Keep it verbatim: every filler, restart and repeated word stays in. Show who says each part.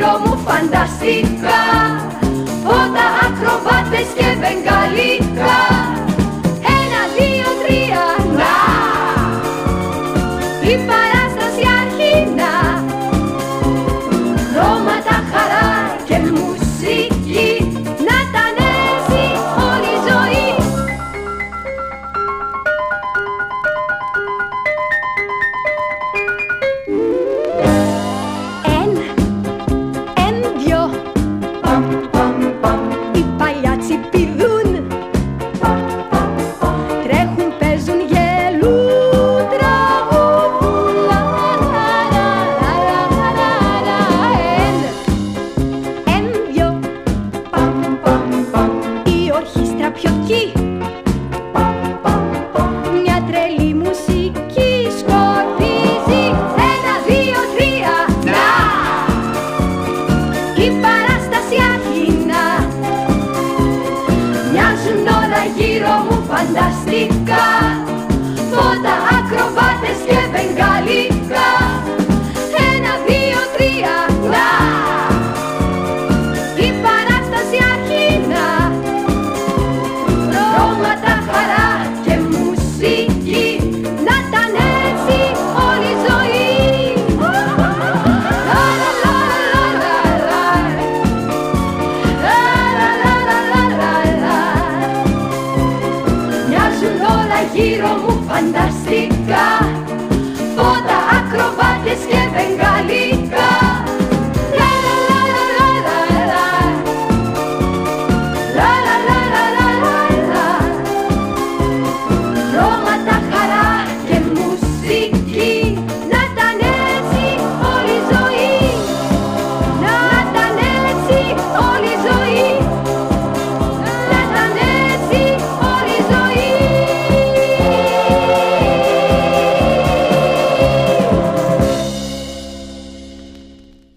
Speaker 1: γύρω μου φανταστικά, φώτα, ακροβάτες και βεγγαλικά. Ένα, δύο, τρία, να! Η παράσταση αρχίνα, χρώματα, χαρά και μουσική, να τανέσει όλη η ζωή. Ένα, εν, δυο, οι παλιάτσι πηδούν, τρέχουν, παίζουν, γελούν, τραγουδούν. Ένα, εν, δυο, η ορχήστρα πιωτκεί, μια τρελή μουσική σκορπίζει. Ένα, δύο, τρία, να! Η παράσταση αρχίνα, μοιάζουν όλα γύρω μου φανταστικά.